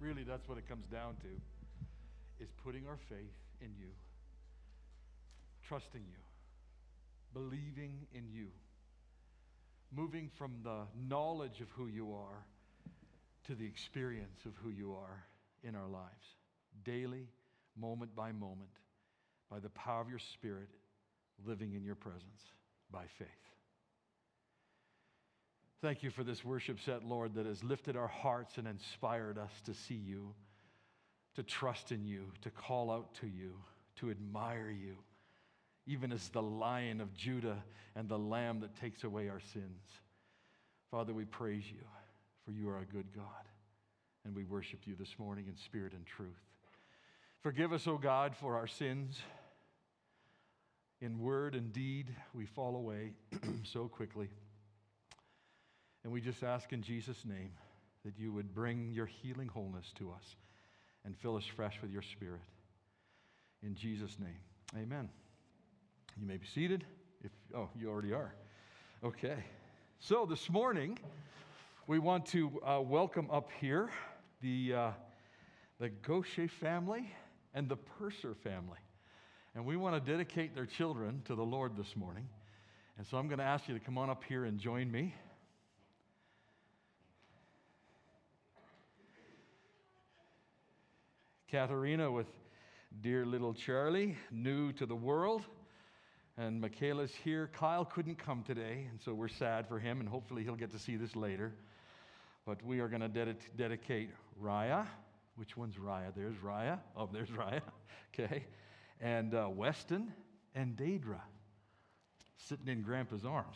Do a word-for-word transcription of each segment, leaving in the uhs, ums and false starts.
really that's what it comes down to, is putting our faith in you, trusting you, believing in you, moving from the knowledge of who you are to the experience of who you are in our lives, daily, moment by moment, by the power of your Spirit, living in your presence by faith. Thank you for this worship set, Lord, that has lifted our hearts and inspired us to see you, to trust in you, to call out to you, to admire you, even as the Lion of Judah and the Lamb that takes away our sins. Father, we praise you, for you are a good God, and we worship you this morning in spirit and truth. Forgive us, O God, for our sins. In word and deed, we fall away so quickly. And we just ask in Jesus' name that you would bring your healing wholeness to us and fill us fresh with your Spirit. In Jesus' name, amen. You may be seated. If oh, you already are. Okay. So this morning, we want to uh, welcome up here the uh, the Gaucher family and the Purser family. And we want to dedicate their children to the Lord this morning. And so I'm going to ask you to come on up here and join me. Katharina with dear little Charlie, new to the world. And Michaela's here. Kyle couldn't come today, and so we're sad for him, and hopefully he'll get to see this later. But we are going to ded- dedicate Raya. Which one's Raya? There's Raya. Oh, there's Raya. Okay. And uh, Weston and Daedra, sitting in Grandpa's arms.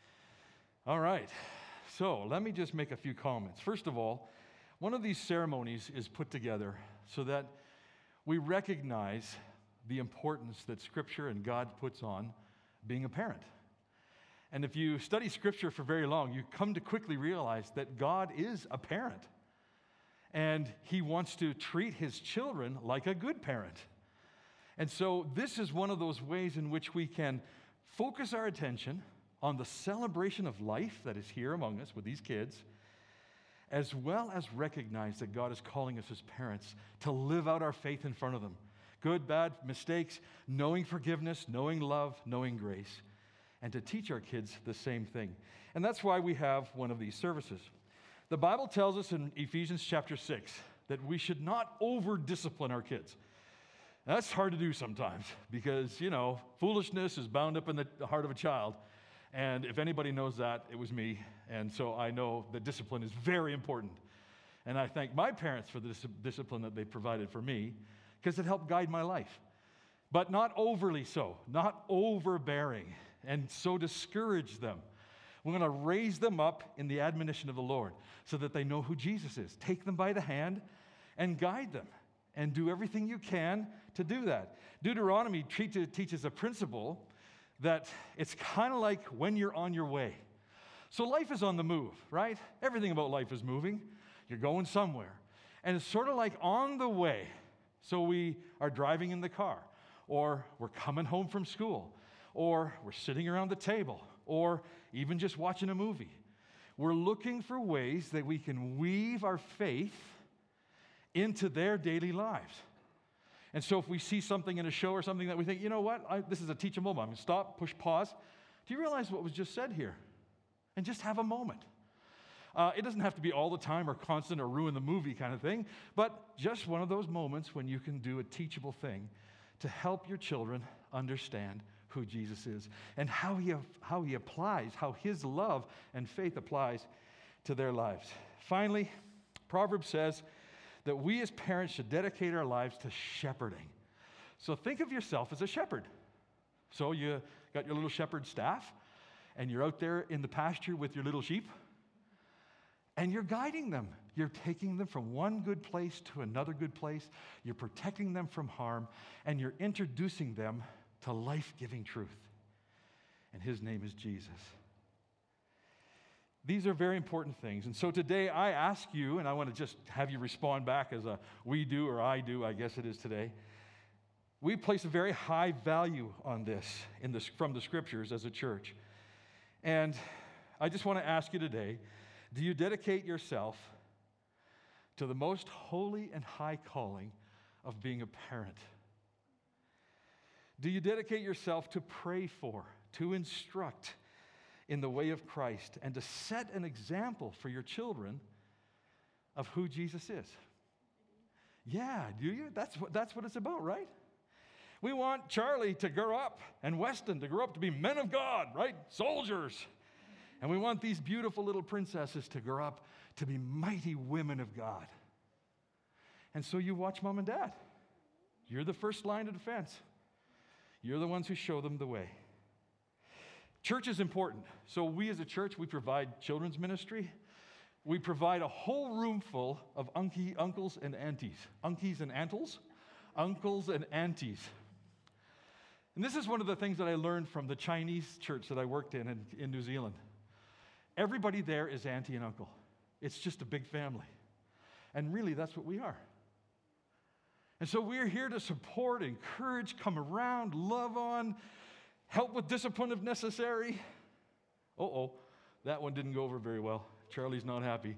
All right. So let me just make a few comments. First of all, one of these ceremonies is put together so that we recognize the importance that Scripture and God puts on being a parent. And if you study Scripture for very long, you come to quickly realize that God is a parent. And He wants to treat His children like a good parent. And so this is one of those ways in which we can focus our attention on the celebration of life that is here among us with these kids, as well as recognize that God is calling us as parents to live out our faith in front of them. Good, bad, mistakes, knowing forgiveness, knowing love, knowing grace, and to teach our kids the same thing. And that's why we have one of these services. The Bible tells us in Ephesians chapter six that we should not over-discipline our kids. That's hard to do sometimes because, you know, foolishness is bound up in the heart of a child. And if anybody knows that, it was me. And so I know that discipline is very important. And I thank my parents for the dis- discipline that they provided for me because it helped guide my life. But not overly so, not overbearing, and so discourage them. We're going to raise them up in the admonition of the Lord so that they know who Jesus is. Take them by the hand and guide them. And do everything you can to do that. Deuteronomy teaches a principle that it's kind of like when you're on your way. So life is on the move, right? Everything about life is moving. You're going somewhere. And it's sort of like on the way. So we are driving in the car, or we're coming home from school, or we're sitting around the table, or even just watching a movie. We're looking for ways that we can weave our faith into their daily lives. And so if we see something in a show or something that we think, you know what, I, this is a teachable moment. I'm going to stop, push pause. Do you realize what was just said here? And just have a moment. Uh, it doesn't have to be all the time or constant or ruin the movie kind of thing, but just one of those moments when you can do a teachable thing to help your children understand who Jesus is and how he, how he applies, how his love and faith applies to their lives. Finally, Proverbs says that we as parents should dedicate our lives to shepherding. So think of yourself as a shepherd. So you got your little shepherd staff, and you're out there in the pasture with your little sheep, and you're guiding them. You're taking them from one good place to another good place. You're protecting them from harm, and you're introducing them to life-giving truth. And his name is Jesus. These are very important things. And so today I ask you, and I want to just have you respond back as a we do or I do, I guess it is today. We place a very high value on this in the, from the Scriptures as a church. And I just want to ask you today, do you dedicate yourself to the most holy and high calling of being a parent? Do you dedicate yourself to pray for, to instruct in the way of Christ, and to set an example for your children of who Jesus is? Yeah, do you? That's what, that's what it's about, right? We want Charlie to grow up and Weston to grow up to be men of God, right? Soldiers. And we want these beautiful little princesses to grow up to be mighty women of God. And so you watch mom and dad. You're the first line of defense. You're the ones who show them the way. Church is important. So we as a church, we provide children's ministry. We provide a whole room full of unky, uncles and aunties. Unkies and antles? Uncles and aunties. And this is one of the things that I learned from the Chinese church that I worked in, in in New Zealand. Everybody there is auntie and uncle. It's just a big family. And really, that's what we are. And so we're here to support, encourage, come around, love on, help with discipline if necessary. Uh-oh, that one didn't go over very well. Charlie's not happy.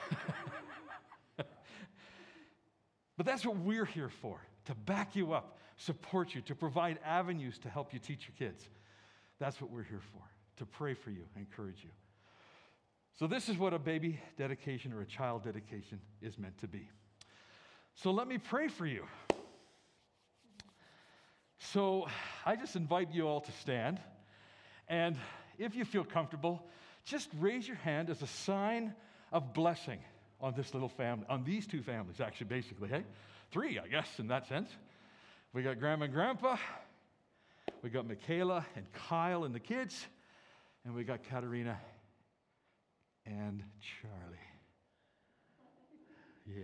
But that's what we're here for, to back you up, support you, to provide avenues to help you teach your kids. That's what we're here for, to pray for you, encourage you. So this is what a baby dedication or a child dedication is meant to be. So let me pray for you. So I just invite you all to stand. And if you feel comfortable, just raise your hand as a sign of blessing on this little family, on these two families, actually, basically, hey? Three, I guess, in that sense. We got Grandma and Grandpa. We got Michaela and Kyle and the kids. And we got Katerina and Charlie. Yeah.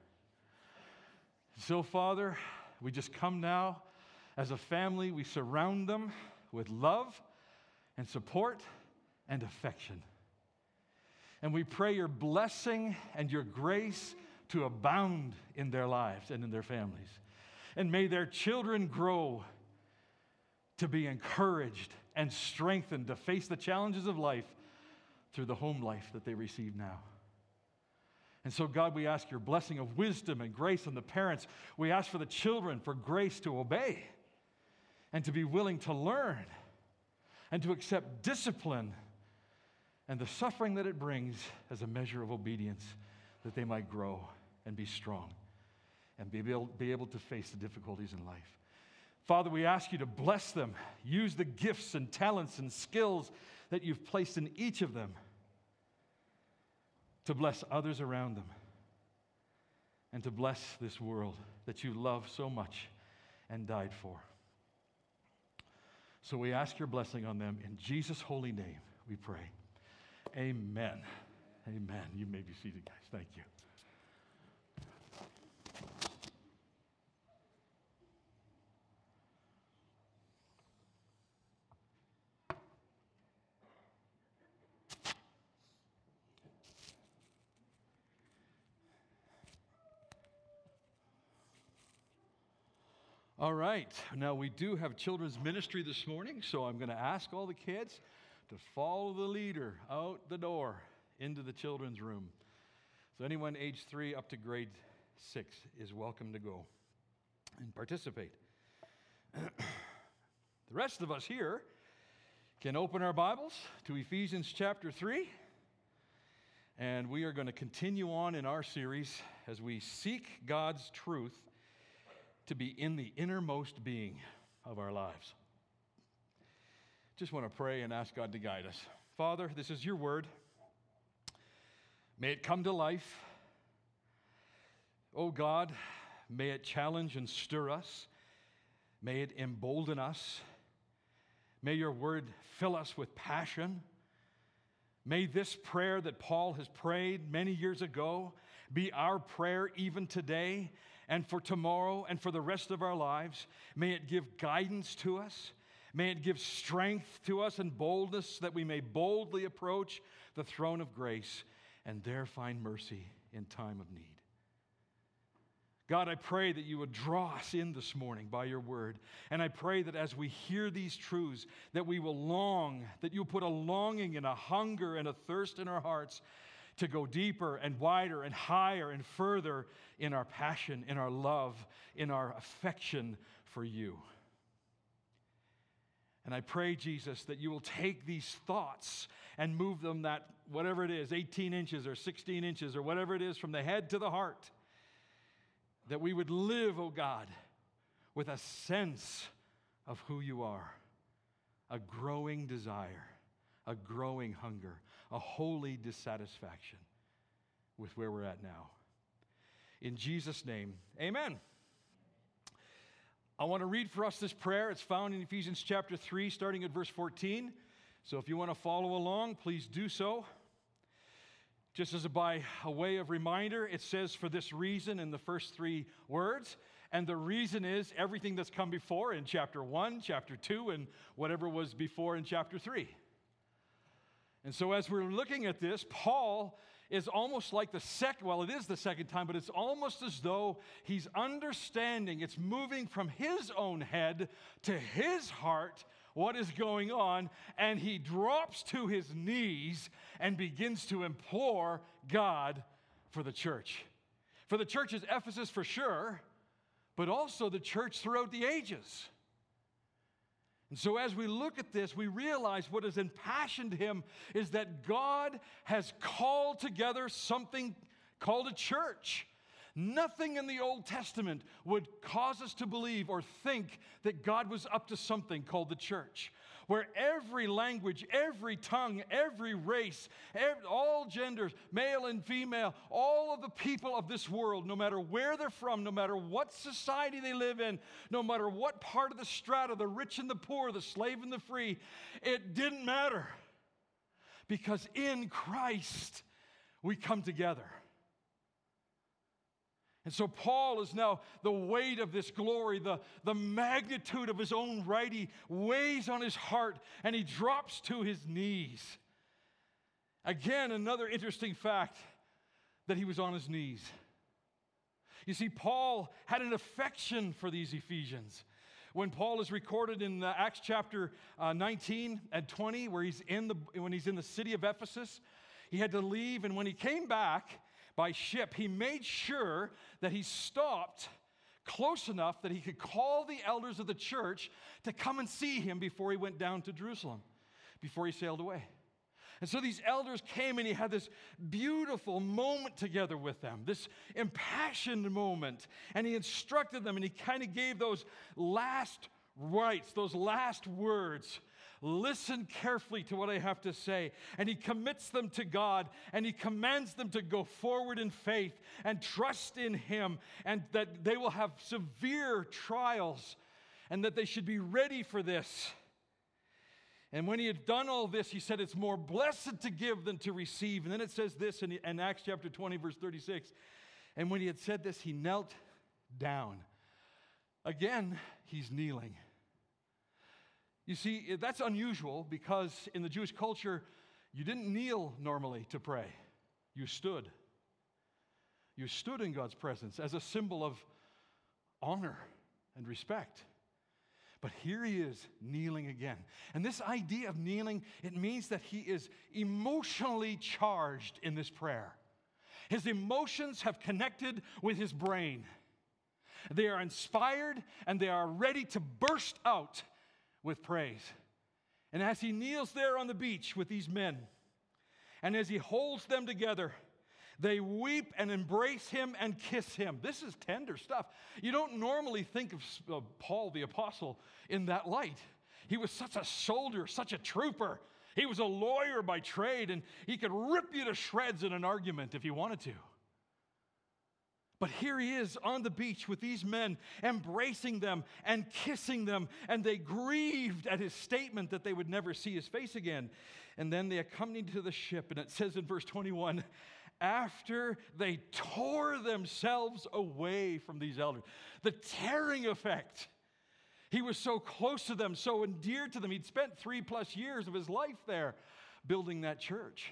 So, Father, we just come now as a family. We surround them with love and support and affection. And we pray your blessing and your grace to abound in their lives and in their families. And may their children grow to be encouraged and strengthened to face the challenges of life through the home life that they receive now. And so, God, we ask your blessing of wisdom and grace on the parents. We ask for the children for grace to obey and to be willing to learn and to accept discipline and the suffering that it brings as a measure of obedience, that they might grow and be strong and be able, be able to face the difficulties in life. Father, we ask you to bless them. Use the gifts and talents and skills that you've placed in each of them to bless others around them and to bless this world that you love so much and died for. So we ask your blessing on them. In Jesus' holy name, we pray. Amen. Amen. You may be seated, guys. Thank you. All right, now we do have children's ministry this morning, so I'm going to ask all the kids to follow the leader out the door into the children's room. So anyone age three up to grade six is welcome to go and participate. The rest of us here can open our Bibles to Ephesians chapter three, and we are going to continue on in our series as we seek God's truth to be in the innermost being of our lives. Just want to pray and ask God to guide us. Father, this is your word. May it come to life. Oh God, may it challenge and stir us. May it embolden us. May your word fill us with passion. May this prayer that Paul has prayed many years ago be our prayer even today and for tomorrow and for the rest of our lives. May it give guidance to us. May it give strength to us and boldness that we may boldly approach the throne of grace and there find mercy in time of need. God, I pray that you would draw us in this morning by your word. And I pray that as we hear these truths, that we will long, that you'll put a longing and a hunger and a thirst in our hearts to go deeper and wider and higher and further in our passion, in our love, in our affection for you. And I pray, Jesus, that you will take these thoughts and move them that, whatever it is, eighteen inches or sixteen inches or whatever it is, from the head to the heart, that we would live, oh God, with a sense of who you are, a growing desire, a growing hunger, a holy dissatisfaction with where we're at now. In Jesus' name, amen. I want to read for us this prayer. It's found in Ephesians chapter three, starting at verse fourteen. So if you want to follow along, please do so. Just as a by a way of reminder, it says for this reason in the first three words. And the reason is everything that's come before in chapter one, chapter two, and whatever was before in chapter three. And so as we're looking at this, Paul is almost like the second, well, it is the second time, but it's almost as though he's understanding, it's moving from his own head to his heart, what is going on, and he drops to his knees and begins to implore God for the church. For the churches, Ephesus for sure, but also the church throughout the ages. And so as we look at this, we realize what has impassioned him is that God has called together something called a church. Nothing in the Old Testament would cause us to believe or think that God was up to something called the church, where every language, every tongue, every race, every, all genders, male and female, all of the people of this world, no matter where they're from, no matter what society they live in, no matter what part of the strata, the rich and the poor, the slave and the free, it didn't matter. Because in Christ, we come together. And so Paul is now, the weight of this glory, the, the magnitude of his own writing weighs on his heart, and he drops to his knees. Again, another interesting fact that he was on his knees. You see, Paul had an affection for these Ephesians. When Paul is recorded in uh, Acts chapter uh, nineteen and twenty, where he's in the when he's in the city of Ephesus, he had to leave, and when he came back by ship, he made sure that he stopped close enough that he could call the elders of the church to come and see him before he went down to Jerusalem, before he sailed away. And so these elders came, and he had this beautiful moment together with them, this impassioned moment, and he instructed them, and he kind of gave those last rites, those last words. Listen carefully to what I have to say. And he commits them to God, and he commands them to go forward in faith and trust in him, and that they will have severe trials, and that they should be ready for this. And when he had done all this, he said, it's more blessed to give than to receive. And then it says this in, in Acts chapter twenty, verse thirty-six. And when he had said this, he knelt down. Again, he's kneeling. You see, that's unusual because in the Jewish culture, you didn't kneel normally to pray. You stood. You stood in God's presence as a symbol of honor and respect. But here he is kneeling again. And this idea of kneeling, it means that he is emotionally charged in this prayer. His emotions have connected with his brain. They are inspired and they are ready to burst out with praise. And as he kneels there on the beach with these men, and as he holds them together, they weep and embrace him and kiss him. This is tender stuff. You don't normally think of uh, Paul the apostle in that light. He was such a soldier, such a trooper. He was a lawyer by trade, and he could rip you to shreds in an argument if he wanted to. But here he is on the beach with these men, embracing them and kissing them, and they grieved at his statement that they would never see his face again. And then they accompanied to the ship, and it says in verse twenty-one, after they tore themselves away from these elders. The tearing effect. He was so close to them, so endeared to them. He'd spent three plus years of his life there building that church.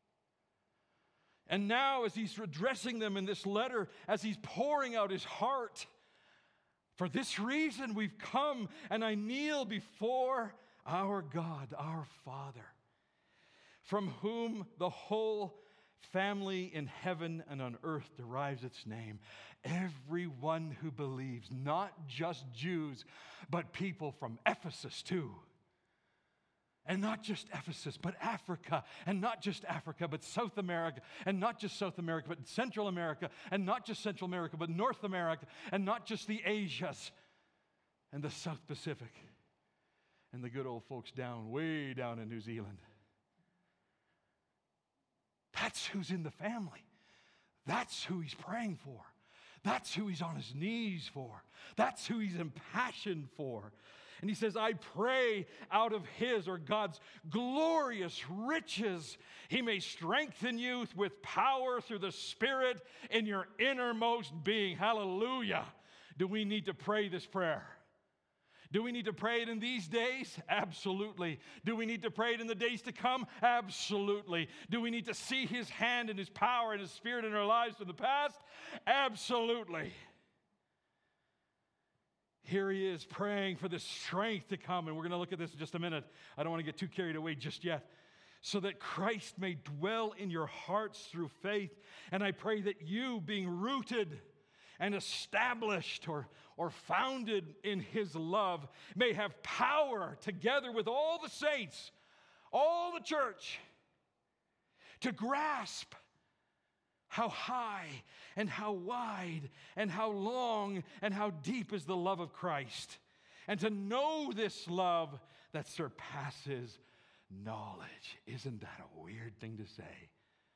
And now, as he's addressing them in this letter, as he's pouring out his heart, for this reason we've come, and I kneel before our God, our Father, from whom the whole family in heaven and on earth derives its name. Everyone who believes, not just Jews, but people from Ephesus too. And not just Ephesus, but Africa. And not just Africa, but South America. And not just South America, but Central America. And not just Central America, but North America. And not just the Asias and the South Pacific. And the good old folks down, way down in New Zealand. That's who's in the family. That's who he's praying for. That's who he's on his knees for. That's who he's impassioned for. And he says, I pray out of his, or God's glorious riches, he may strengthen you with power through the Spirit in your innermost being. Hallelujah. Do we need to pray this prayer? Do we need to pray it in these days? Absolutely. Do we need to pray it in the days to come? Absolutely. Do we need to see his hand and his power and his Spirit in our lives from the past? Absolutely. Here he is praying for the strength to come, and we're going to look at this in just a minute. I don't want to get too carried away just yet. So that Christ may dwell in your hearts through faith, and I pray that you, being rooted and established or, or founded in his love, may have power together with all the saints, all the church, to grasp how high and how wide and how long and how deep is the love of Christ, and to know this love that surpasses knowledge. Isn't that a weird thing to say?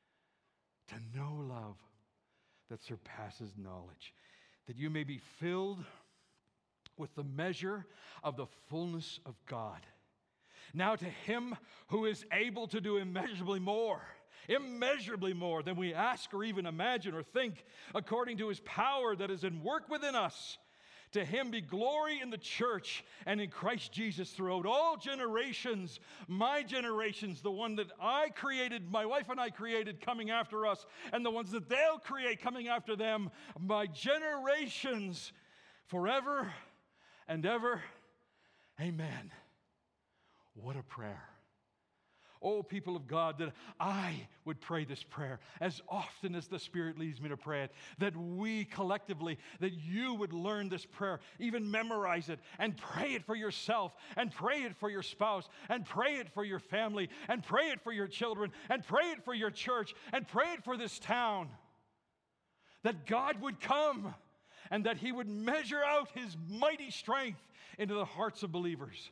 To know love that surpasses knowledge, that you may be filled with the measure of the fullness of God. Now to him who is able to do immeasurably more, immeasurably more than we ask or even imagine or think, according to his power that is in work within us. To him be glory in the church and in Christ Jesus throughout all generations, my generations, the one that I created, my wife and I created coming after us, and the ones that they'll create coming after them, my generations, forever and ever. Amen. What a prayer. Oh, people of God, that I would pray this prayer as often as the Spirit leads me to pray it, that we collectively, that you would learn this prayer, even memorize it, and pray it for yourself, and pray it for your spouse, and pray it for your family, and pray it for your children, and pray it for your church, and pray it for this town. That God would come, and that he would measure out his mighty strength into the hearts of believers,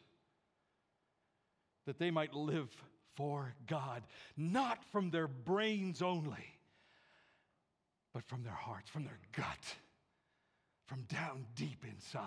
that they might live for God, not from their brains only, but from their hearts, from their gut, from down deep inside.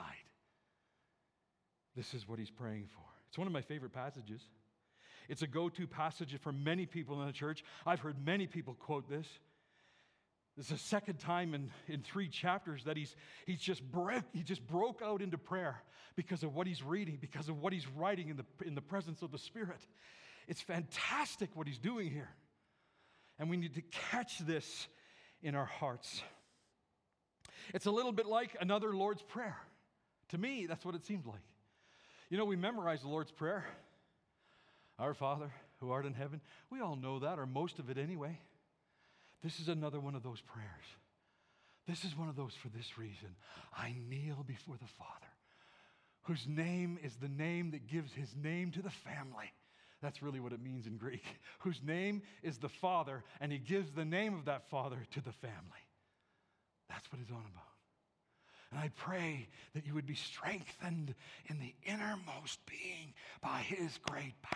This is what he's praying for. It's one of my favorite passages. It's a go-to passage for many people in the church. I've heard many people quote this. This is the second time in, in three chapters that he's, he's just broke, he just broke out into prayer because of what he's reading, because of what he's writing in the, in the presence of the Spirit. It's fantastic what he's doing here. And we need to catch this in our hearts. It's a little bit like another Lord's Prayer. To me, that's what it seems like. You know, we memorize the Lord's Prayer. Our Father, who art in heaven. We all know that, or most of it anyway. This is another one of those prayers. This is one of those for this reason. I kneel before the Father, whose name is the name that gives his name to the family. That's really what it means in Greek. Whose name is the Father, and he gives the name of that Father to the family. That's what it's on about. And I pray that you would be strengthened in the innermost being by his great power.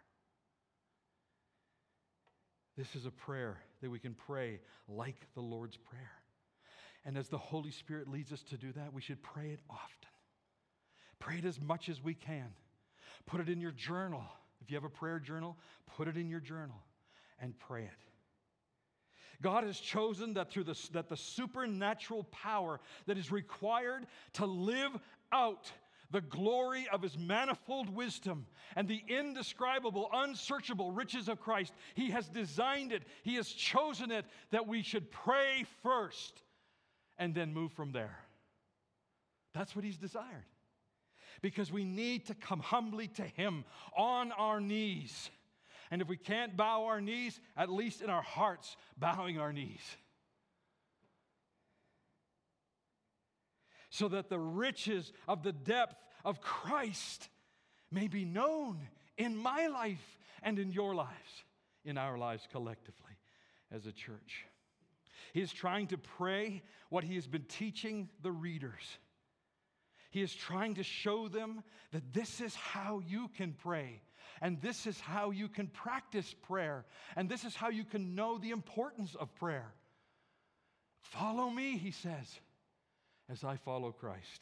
This is a prayer that we can pray like the Lord's Prayer. And as the Holy Spirit leads us to do that, we should pray it often. Pray it as much as we can. Put it in your journal. If you have a prayer journal, put it in your journal and pray it. God has chosen that through the, that the supernatural power that is required to live out the glory of his manifold wisdom and the indescribable, unsearchable riches of Christ, he has designed it, he has chosen it, that we should pray first and then move from there. That's what he's desired. Because we need to come humbly to him on our knees And if we can't bow our knees, at least in our hearts, bowing our knees. So that the riches of the depth of Christ may be known in my life and in your lives, in our lives collectively as a church. He is trying to pray what he has been teaching the readers. He is trying to show them that this is how you can pray, and this is how you can practice prayer, and this is how you can know the importance of prayer. Follow me, he says, as I follow Christ.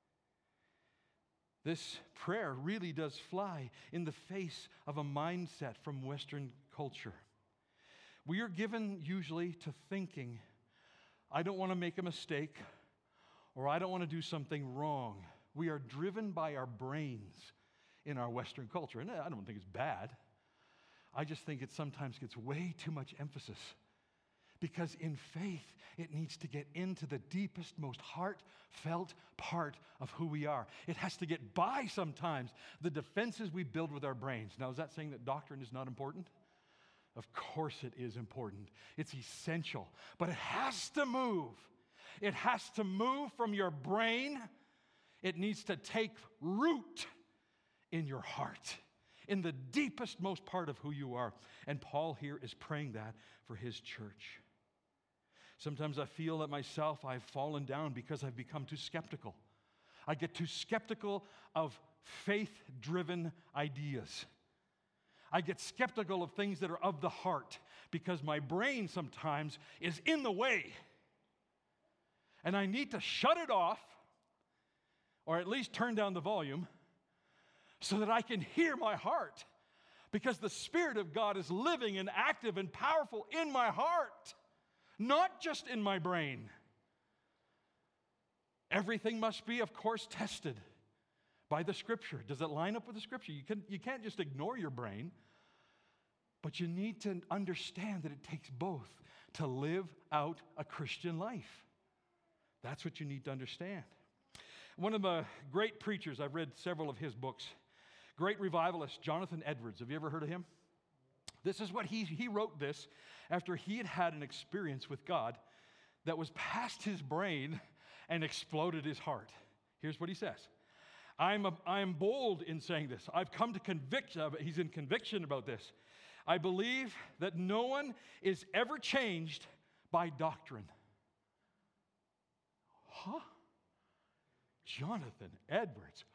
This prayer really does fly in the face of a mindset from Western culture. We are given usually to thinking, I don't want to make a mistake, or I don't want to do something wrong. We are driven by our brains in our Western culture. And I don't think it's bad. I just think it sometimes gets way too much emphasis. Because in faith, it needs to get into the deepest, most heartfelt part of who we are. It has to get by sometimes the defenses we build with our brains. Now, is that saying that doctrine is not important? Of course it is important. It's essential. But it has to move. It has to move from your brain. It needs to take root in your heart, in the deepest, most part of who you are. And Paul here is praying that for his church. Sometimes I feel that myself, I've fallen down because I've become too skeptical. I get too skeptical of faith-driven ideas. I get skeptical of things that are of the heart because my brain sometimes is in the way. And I need to shut it off, or at least turn down the volume, so that I can hear my heart. Because the Spirit of God is living and active and powerful in my heart, not just in my brain. Everything must be, of course, tested by the Scripture. Does it line up with the Scripture? You, can, you can't just ignore your brain, but you need to understand that it takes both to live out a Christian life. That's what you need to understand. One of the great preachers, I've read several of his books, great revivalist, Jonathan Edwards. Have you ever heard of him? This is what he, he wrote this after he had had an experience with God that was past his brain and exploded his heart. Here's what he says. I'm, a, I'm bold in saying this. I've come to conviction of it. He's in conviction about this. I believe that no one is ever changed by doctrine. Huh? Jonathan Edwards.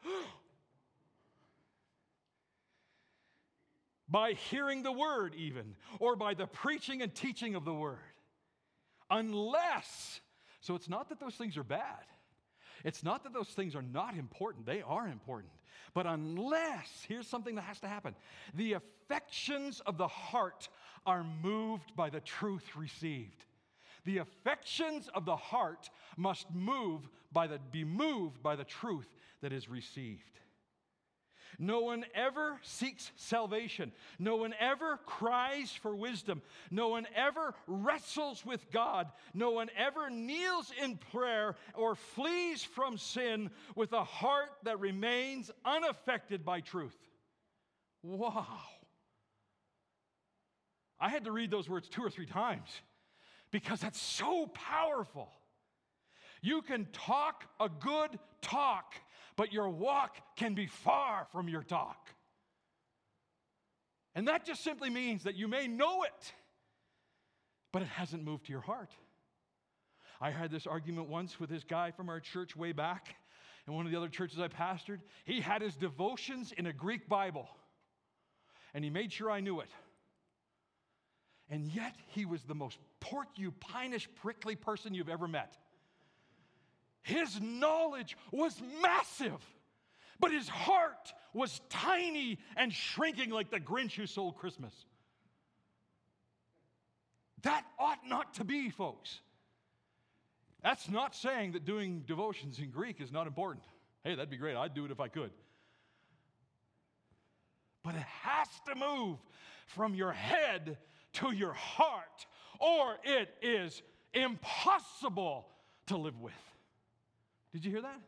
By hearing the word even, or by the preaching and teaching of the word. Unless, so it's not that those things are bad. It's not that those things are not important. They are important. But unless, here's something that has to happen. The affections of the heart are moved by the truth received. The affections of the heart must move by the, be moved by the truth that is received. No one ever seeks salvation. No one ever cries for wisdom. No one ever wrestles with God. No one ever kneels in prayer or flees from sin with a heart that remains unaffected by truth. Wow. I had to read those words two or three times because that's so powerful. You can talk a good talk, but your walk can be far from your talk. And that just simply means that you may know it, but it hasn't moved to your heart. I had this argument once with this guy from our church way back, in one of the other churches I pastored. He had his devotions in a Greek Bible, and he made sure I knew it. And yet, he was the most porcupinish, prickly person you've ever met. His knowledge was massive, but his heart was tiny and shrinking like the Grinch who stole Christmas. That ought not to be, folks. That's not saying that doing devotions in Greek is not important. Hey, that'd be great. I'd do it if I could. But it has to move from your head to your heart, or it is impossible to live with. Did you hear that?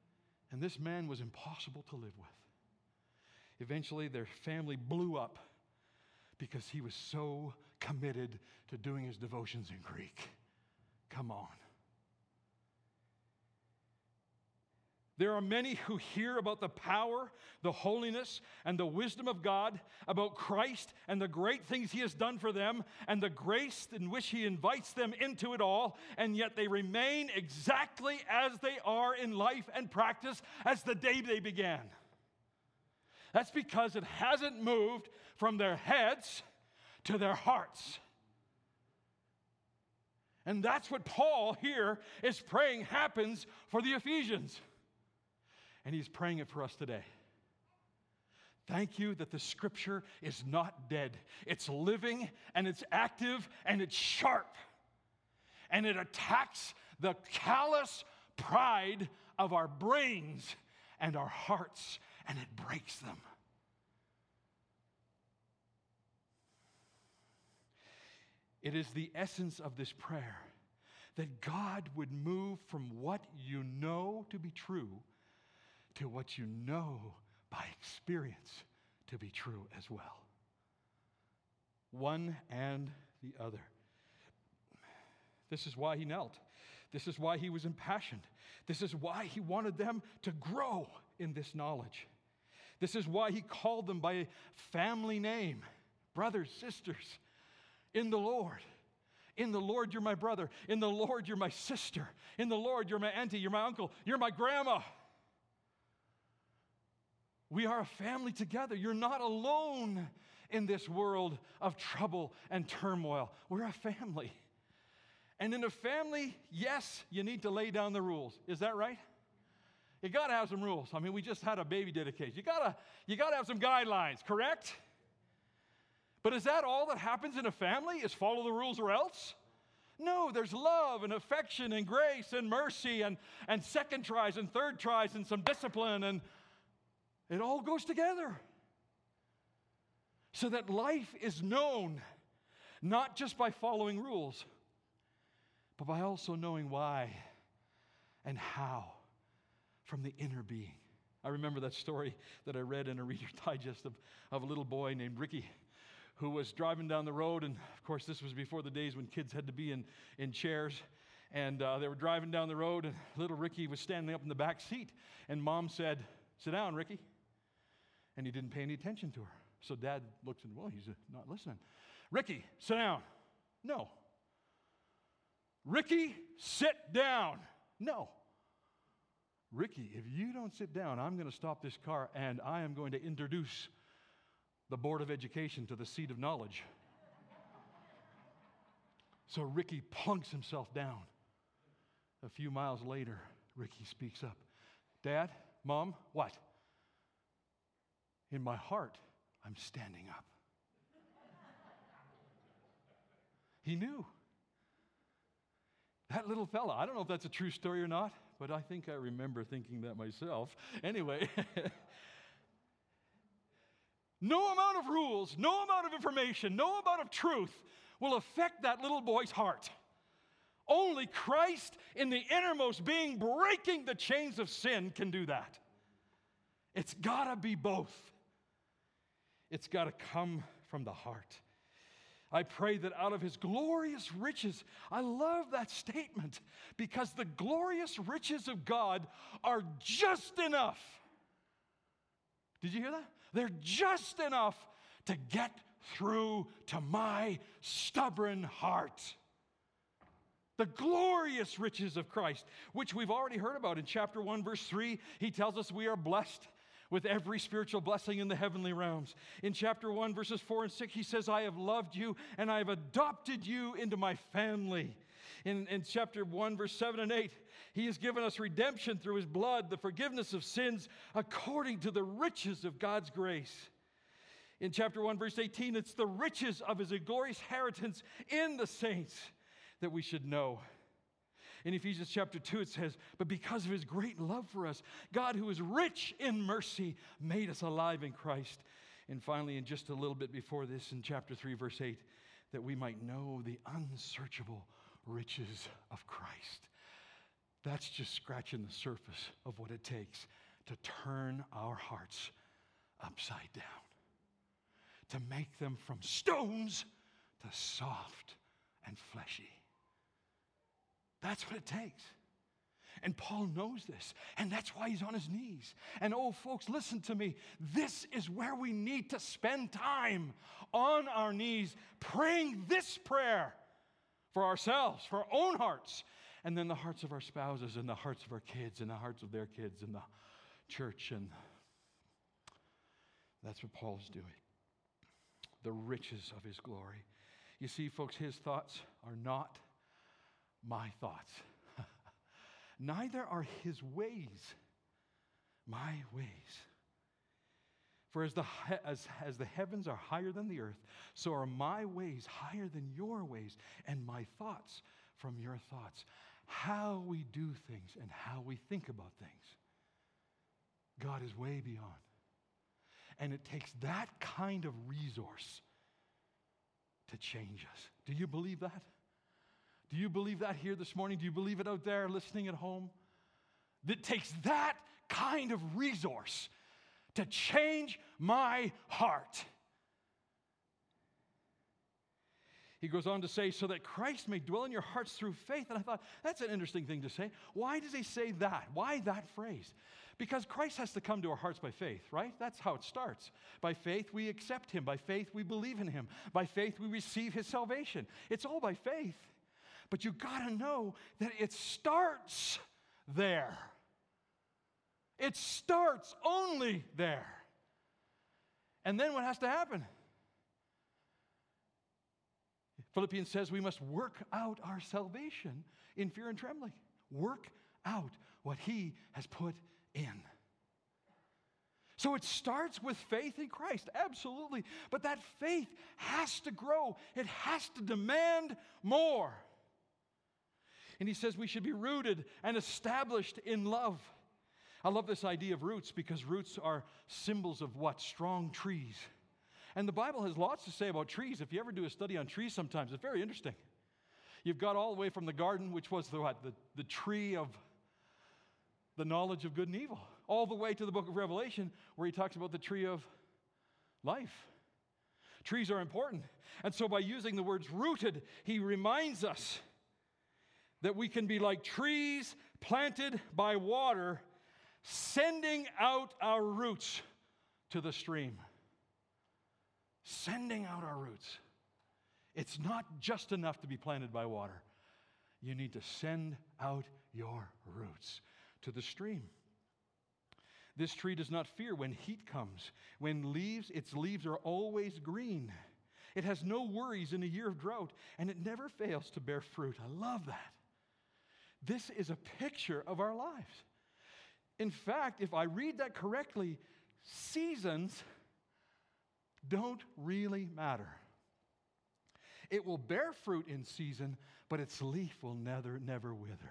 And this man was impossible to live with. Eventually, their family blew up because he was so committed to doing his devotions in Greek. Come on. There are many who hear about the power, the holiness, and the wisdom of God, about Christ and the great things he has done for them, and the grace in which he invites them into it all, and yet they remain exactly as they are in life and practice as the day they began. That's because it hasn't moved from their heads to their hearts. And that's what Paul here is praying happens for the Ephesians. And he's praying it for us today. Thank you that the Scripture is not dead. It's living, and it's active, and it's sharp. And it attacks the callous pride of our brains and our hearts, and it breaks them. It is the essence of this prayer that God would move from what you know to be true to what you know by experience to be true as well. One and the other. This is why he knelt. This is why he was impassioned. This is why he wanted them to grow in this knowledge. This is why he called them by a family name. Brothers, sisters, in the Lord. In the Lord, you're my brother. In the Lord, you're my sister. In the Lord, you're my auntie, you're my uncle, you're my grandma. We are a family together. You're not alone in this world of trouble and turmoil. We're a family. And in a family, yes, you need to lay down the rules. Is that right? You got to have some rules. I mean, we just had a baby dedication. You got to you got to have some guidelines, correct? But is that all that happens in a family, is follow the rules or else? No, there's love and affection and grace and mercy and, and second tries and third tries and some discipline, and it all goes together. So that life is known not just by following rules, but by also knowing why and how from the inner being. I remember that story that I read in a Reader's Digest of, of a little boy named Ricky who was driving down the road, and of course this was before the days when kids had to be in, in chairs, and uh, they were driving down the road, and little Ricky was standing up in the back seat, and Mom said, "Sit down, Ricky." And he didn't pay any attention to her. So Dad looks and, well, he's not listening. "Ricky, sit down." "No." "Ricky, sit down." "No." "Ricky, if you don't sit down, I'm going to stop this car and I am going to introduce the Board of Education to the seat of knowledge." So Ricky plunks himself down. A few miles later, Ricky speaks up. "Dad, Mom, what?" "In my heart, I'm standing up." He knew. That little fella, I don't know if that's a true story or not, but I think I remember thinking that myself. Anyway, no amount of rules, no amount of information, no amount of truth will affect that little boy's heart. Only Christ in the innermost being, breaking the chains of sin, can do that. It's got to be both. It's got to come from the heart. I pray that out of his glorious riches, I love that statement, because the glorious riches of God are just enough. Did you hear that? They're just enough to get through to my stubborn heart. The glorious riches of Christ, which we've already heard about in chapter one, verse three, he tells us we are blessed with every spiritual blessing in the heavenly realms. In chapter one, verses four and six, he says, "I have loved you and I have adopted you into my family." In, in chapter one, verse seven and eight, he has given us redemption through his blood, the forgiveness of sins according to the riches of God's grace. In chapter one, verse eighteen, it's the riches of his glorious inheritance in the saints that we should know. In Ephesians chapter two, it says, "But because of his great love for us, God, who is rich in mercy, made us alive in Christ." And finally, in just a little bit before this, in chapter three, verse eight, "that we might know the unsearchable riches of Christ." That's just scratching the surface of what it takes to turn our hearts upside down, to make them from stones to soft and fleshy. That's what it takes. And Paul knows this, and that's why he's on his knees. And oh, folks, listen to me. This is where we need to spend time on our knees, praying this prayer for ourselves, for our own hearts, and then the hearts of our spouses, and the hearts of our kids, and the hearts of their kids, and the church. And that's what Paul's doing. The riches of his glory. You see, folks, his thoughts are not my thoughts. Neither are his ways my ways. For as the, as, as the heavens are higher than the earth, so are my ways higher than your ways, and my thoughts from your thoughts. How we do things and how we think about things, God is way beyond. And it takes that kind of resource to change us. Do you believe that? Do you believe that here this morning? Do you believe it out there listening at home? That takes that kind of resource to change my heart. He goes on to say, so that Christ may dwell in your hearts through faith. And I thought, that's an interesting thing to say. Why does he say that? Why that phrase? Because Christ has to come to our hearts by faith, right? That's how it starts. By faith, we accept him. By faith, we believe in him. By faith, we receive his salvation. It's all by faith. But you got to know that it starts there. It starts only there. And then what has to happen? Philippians says we must work out our salvation in fear and trembling. Work out what he has put in. So it starts with faith in Christ, absolutely. But that faith has to grow. It has to demand more. And he says we should be rooted and established in love. I love this idea of roots because roots are symbols of what? Strong trees. And the Bible has lots to say about trees. If you ever do a study on trees sometimes, it's very interesting. You've got all the way from the garden, which was the what? The, the tree of the knowledge of good and evil, all the way to the book of Revelation where he talks about the tree of life. Trees are important. And so by using the words rooted, he reminds us that we can be like trees planted by water, sending out our roots to the stream. Sending out our roots. It's not just enough to be planted by water. You need to send out your roots to the stream. This tree does not fear when heat comes. When leaves, its leaves are always green. It has no worries in a year of drought, and it never fails to bear fruit. I love that. This is a picture of our lives. In fact, if I read that correctly, seasons don't really matter. It will bear fruit in season, but its leaf will never, never wither.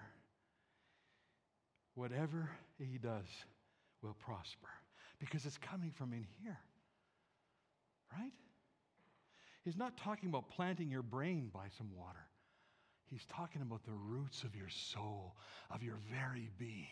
Whatever he does will prosper because it's coming from in here, right? He's not talking about planting your brain by some water. He's talking about the roots of your soul, of your very being.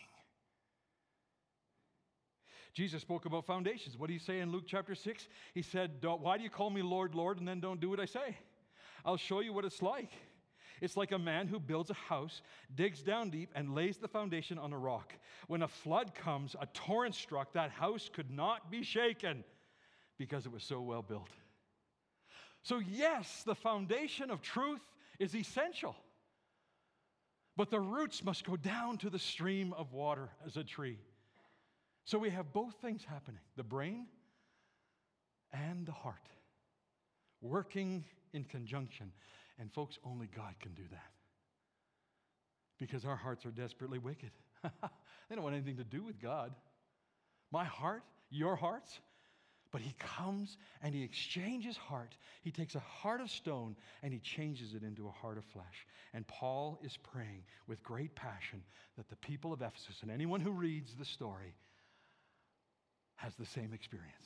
Jesus spoke about foundations. What did he say in Luke chapter six? He said, why do you call me Lord, Lord, and then don't do what I say? I'll show you what it's like. It's like a man who builds a house, digs down deep, and lays the foundation on a rock. When a flood comes, a torrent struck, that house could not be shaken because it was so well built. So yes, the foundation of truth is essential. But the roots must go down to the stream of water as a tree. So we have both things happening, the brain and the heart, working in conjunction. And folks, only God can do that. Because our hearts are desperately wicked. They don't want anything to do with God. My heart, your hearts. But he comes and he exchanges heart. He takes a heart of stone and he changes it into a heart of flesh. And Paul is praying with great passion that the people of Ephesus and anyone who reads the story has the same experience.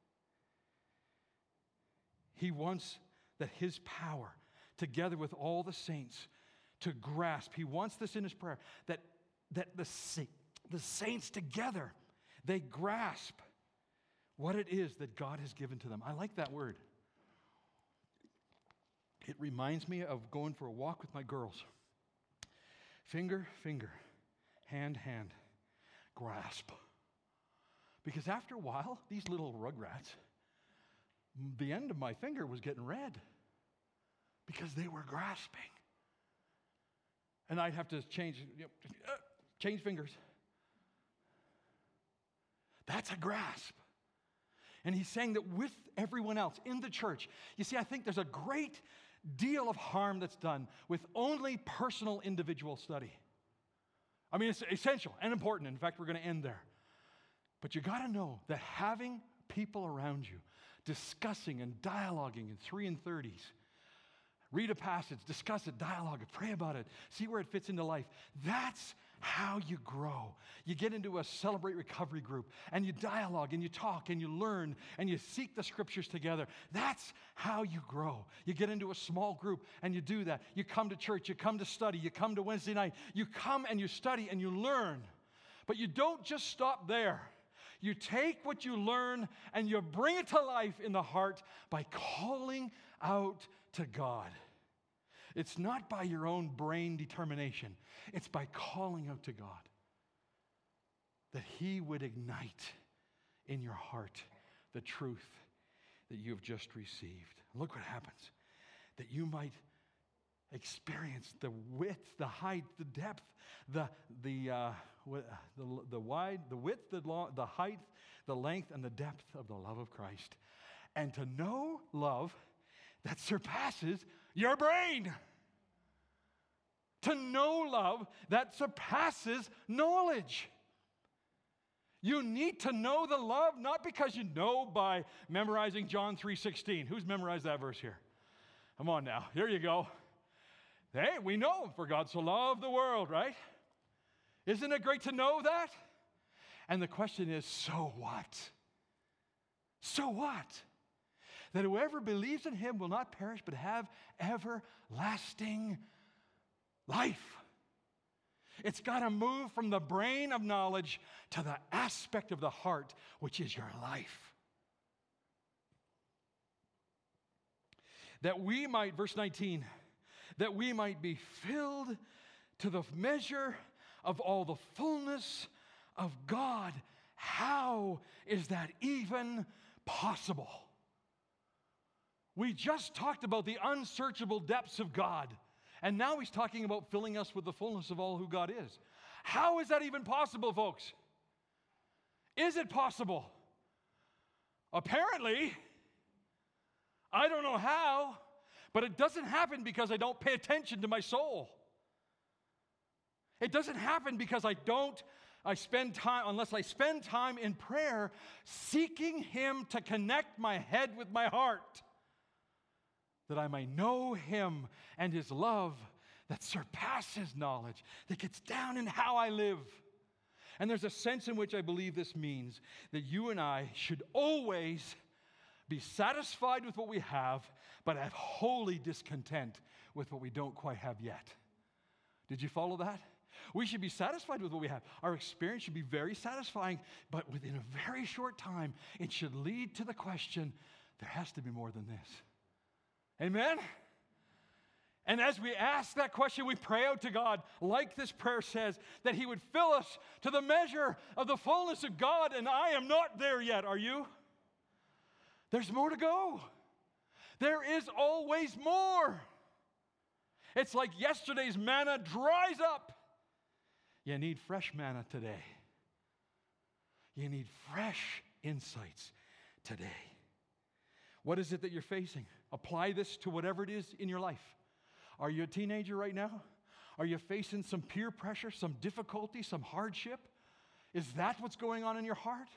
He wants that his power, together with all the saints, to grasp. He wants this in his prayer, that, that the, the saints together, they grasp what it is that God has given to them. I like that word. It reminds me of going for a walk with my girls. Finger, finger, hand, hand, grasp. Because after a while, these little rugrats, the end of my finger was getting red because they were grasping. And I'd have to change, you know, uh, change fingers. That's a grasp. And he's saying that with everyone else in the church, you see, I think there's a great deal of harm that's done with only personal individual study. I mean, it's essential and important. In fact, we're going to end there. But you got to know that having people around you discussing and dialoguing in three and thirties, read a passage, discuss it, dialogue it, pray about it, see where it fits into life. That's how you grow. You get into a Celebrate Recovery group and you dialogue and you talk and you learn and you seek the scriptures together. That's how you grow. You get into a small group and you do that. You come to church, you come to study, you come to Wednesday night, you come and you study and you learn. But you don't just stop there. You take what you learn and you bring it to life in the heart by calling out to God. It's not by your own brain determination. It's by calling out to God that He would ignite in your heart the truth that you have just received. Look what happens. That you might experience the width, the height, the depth, the the uh, the, the wide, the width, the long, the height, the length, and the depth of the love of Christ, and to know love that surpasses your brain. To know love that surpasses knowledge. You need to know the love, not because you know by memorizing John three sixteen. Who's memorized that verse here? Come on now. Here you go. Hey, we know, for God so loved the world, right? Isn't it great to know that? And the question is, so what? So what? That whoever believes in Him will not perish but have everlasting life. It's got to move from the brain of knowledge to the aspect of the heart, which is your life. That we might, verse nineteen, that we might be filled to the measure of all the fullness of God. How is that even possible? We just talked about the unsearchable depths of God. And now he's talking about filling us with the fullness of all who God is. How is that even possible, folks? Is it possible? Apparently, I don't know how, but it doesn't happen because I don't pay attention to my soul. It doesn't happen because I don't, I spend time, unless I spend time in prayer seeking Him to connect my head with my heart, that I may know Him and His love that surpasses knowledge, that gets down in how I live. And there's a sense in which I believe this means that you and I should always be satisfied with what we have, but have holy discontent with what we don't quite have yet. Did you follow that? We should be satisfied with what we have. Our experience should be very satisfying, but within a very short time, it should lead to the question, there has to be more than this. Amen? And as we ask that question, we pray out to God, like this prayer says, that He would fill us to the measure of the fullness of God, and I am not there yet, are you? There's more to go. There is always more. It's like yesterday's manna dries up. You need fresh manna today. You need fresh insights today. What is it that you're facing? Apply this to whatever it is in your life. Are you a teenager right now? Are you facing some peer pressure, some difficulty, some hardship? Is that what's going on in your heart?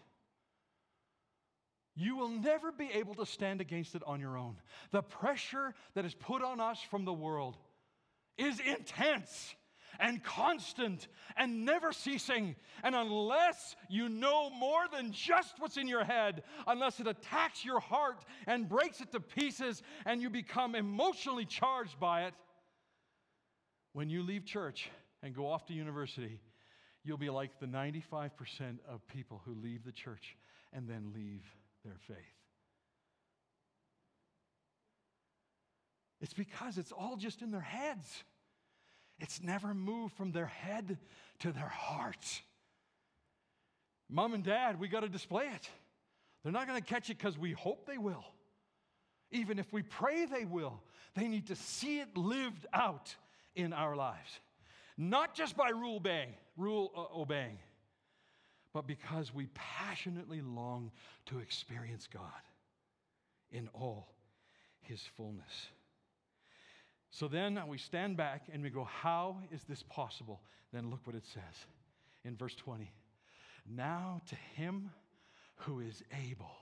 You will never be able to stand against it on your own. The pressure that is put on us from the world is intense and constant and never ceasing. And unless you know more than just what's in your head, unless it attacks your heart and breaks it to pieces and you become emotionally charged by it, when you leave church and go off to university, you'll be like the ninety-five percent of people who leave the church and then leave their faith. It's because it's all just in their heads. It's never moved from their head to their heart. Mom and dad, we got to display it. They're not going to catch it because we hope they will. Even if we pray they will, they need to see it lived out in our lives. Not just by rule obeying, rule uh, obeying, but because we passionately long to experience God in all his fullness. So then we stand back and we go, how is this possible? Then look what it says in verse twenty. Now to him who is able.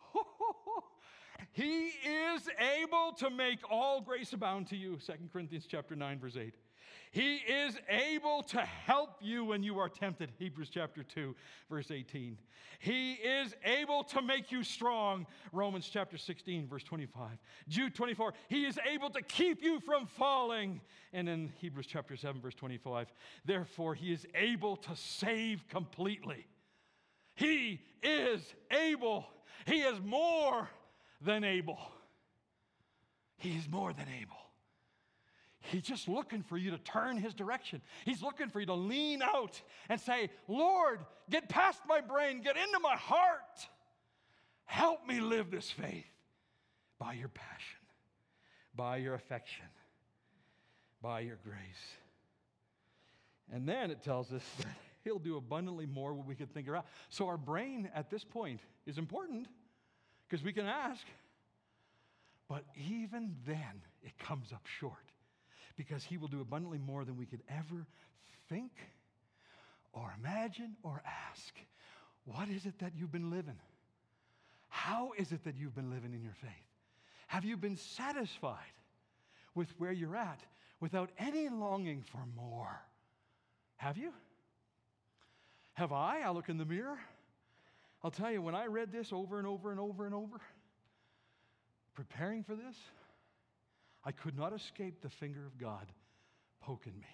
He is able to make all grace abound to you. Second Corinthians chapter nine, verse eight. He is able to help you when you are tempted. Hebrews chapter two, verse eighteen. He is able to make you strong. Romans chapter sixteen, verse twenty-five. Jude twenty-four. He is able to keep you from falling. And in Hebrews chapter seven, verse twenty-five. Therefore, he is able to save completely. He is able. He is more than able. He is more than able. He's just looking for you to turn his direction. He's looking for you to lean out and say, Lord, get past my brain, get into my heart. Help me live this faith by your passion, by your affection, by your grace. And then it tells us that he'll do abundantly more than we could think around. So our brain at this point is important because we can ask, but even then it comes up short. Because he will do abundantly more than we could ever think or imagine or ask. What is it that you've been living? How is it that you've been living in your faith? Have you been satisfied with where you're at without any longing for more? Have you? Have I? I look in the mirror. I'll tell you, when I read this over and over and over and over, preparing for this, I could not escape the finger of God poking me.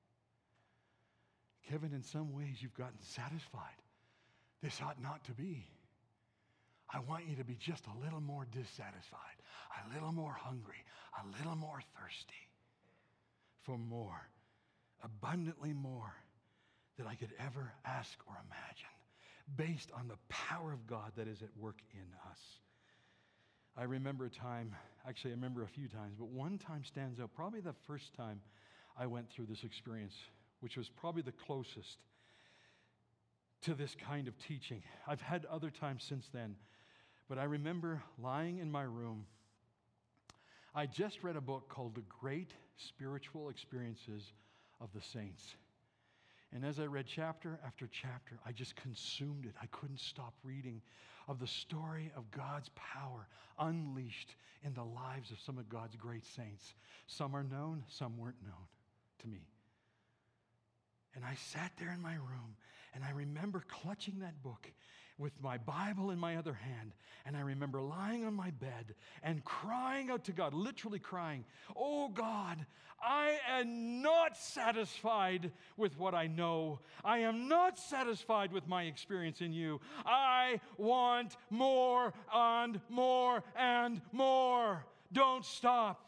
Kevin, in some ways you've gotten satisfied. This ought not to be. I want you to be just a little more dissatisfied, a little more hungry, a little more thirsty for more, abundantly more than I could ever ask or imagine, based on the power of God that is at work in us. I remember a time, actually I remember a few times, but one time stands out, probably the first time I went through this experience, which was probably the closest to this kind of teaching. I've had other times since then, but I remember lying in my room. I just read a book called The Great Spiritual Experiences of the Saints. And as I read chapter after chapter, I just consumed it. I couldn't stop reading of the story of God's power unleashed in the lives of some of God's great saints. Some are known, some weren't known to me. And I sat there in my room, and I remember clutching that book with my Bible in my other hand, and I remember lying on my bed and crying out to God, literally crying, "Oh God, I am not satisfied with what I know. I am not satisfied with my experience in you. I want more and more and more. Don't stop."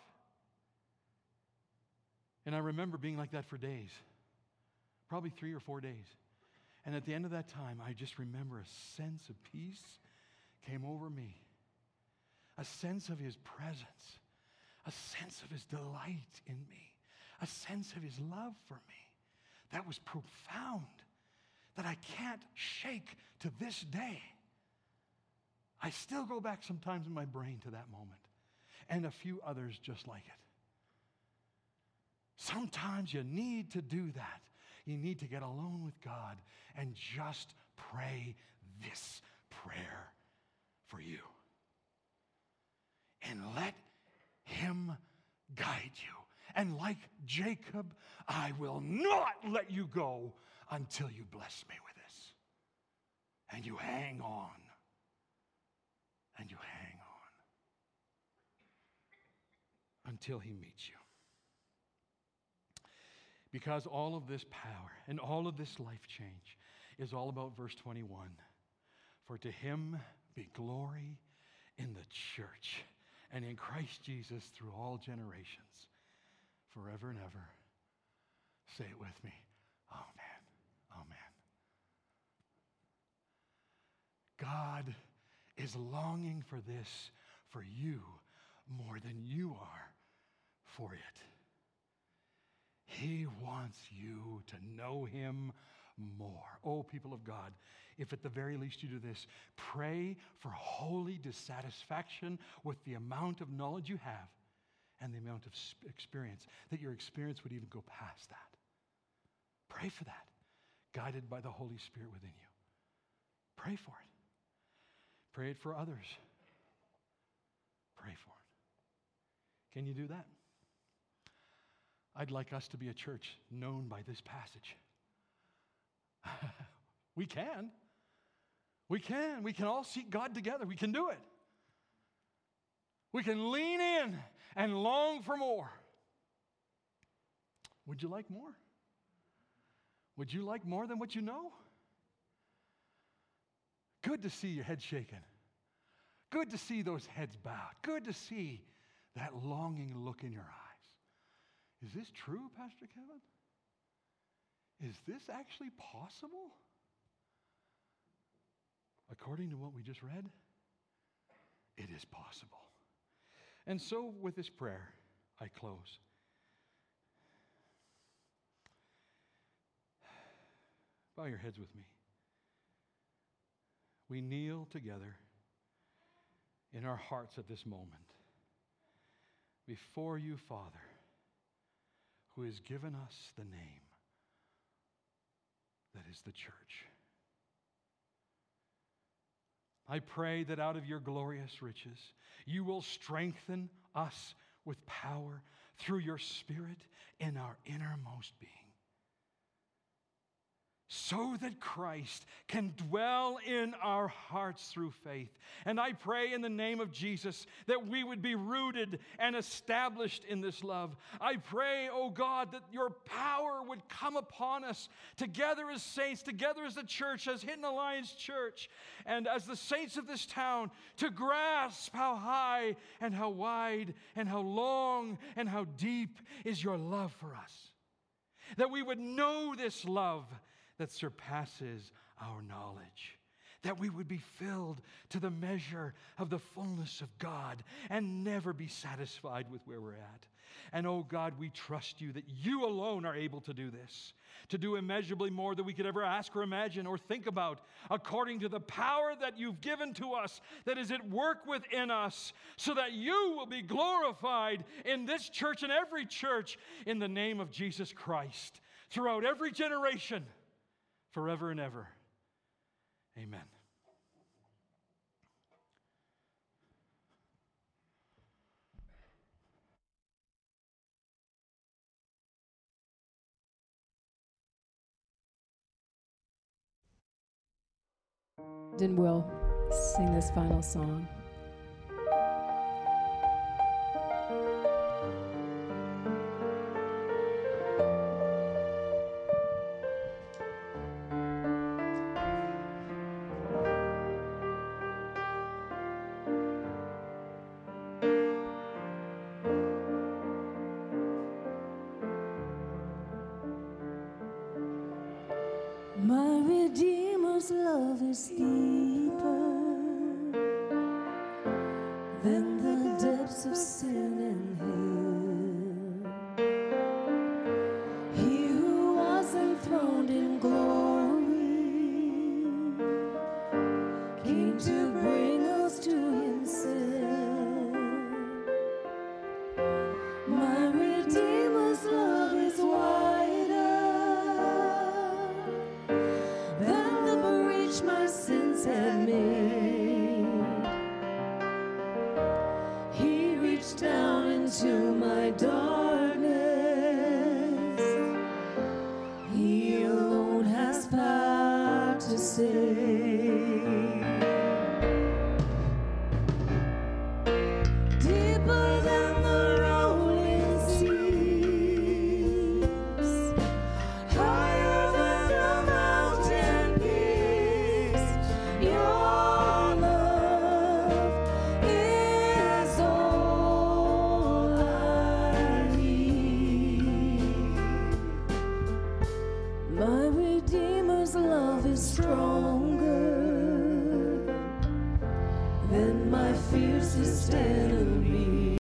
And I remember being like that for days, probably three or four days. And at the end of that time, I just remember a sense of peace came over me, a sense of his presence, a sense of his delight in me, a sense of his love for me that was profound, that I can't shake to this day. I still go back sometimes in my brain to that moment, and a few others just like it. Sometimes you need to do that. You need to get alone with God and just pray this prayer for you. And let him guide you. And like Jacob, I will not let you go until you bless me with this. And you hang on. And you hang on until he meets you. Because all of this power and all of this life change is all about verse twenty-one. For to him be glory in the church and in Christ Jesus through all generations, forever and ever. Say it with me. Amen. Amen. God is longing for this for you more than you are for it. He wants you to know him more. Oh, people of God, if at the very least you do this, pray for holy dissatisfaction with the amount of knowledge you have and the amount of experience, that your experience would even go past that. Pray for that, guided by the Holy Spirit within you. Pray for it. Pray it for others. Pray for it. Can you do that? I'd like us to be a church known by this passage. We can. We can. We can all seek God together. We can do it. We can lean in and long for more. Would you like more? Would you like more than what you know? Good to see your head shaken. Good to see those heads bowed. Good to see that longing look in your eyes. Is this true, Pastor Kevin? Is this actually possible? According to what we just read, it is possible. And so with this prayer, I close. Bow your heads with me. We kneel together in our hearts at this moment before you, Father, who has given us the name that is the church. I pray that out of your glorious riches, you will strengthen us with power through your Spirit in our innermost being, so that Christ can dwell in our hearts through faith. And I pray in the name of Jesus that we would be rooted and established in this love. I pray, oh God, that your power would come upon us together as saints, together as the church, as Hidden Alliance Church, and as the saints of this town, to grasp how high and how wide and how long and how deep is your love for us. That we would know this love that surpasses our knowledge, that we would be filled to the measure of the fullness of God and never be satisfied with where we're at. And oh God, we trust you that you alone are able to do this, to do immeasurably more than we could ever ask or imagine or think about, according to the power that you've given to us, that is at work within us, so that you will be glorified in this church and every church in the name of Jesus Christ, throughout every generation, forever and ever. Amen. Then we'll sing this final song. My Redeemer's love is deeper than the depths of sin and hell. He who was enthroned in glory came to bring us to himself. My Redeemer's love is wider than the breach my sins had made. He reached down into my darkness. He alone has power to save. Deeper than the rolling seas, higher than the mountain peaks, your love is all His love is stronger than my fiercest enemy.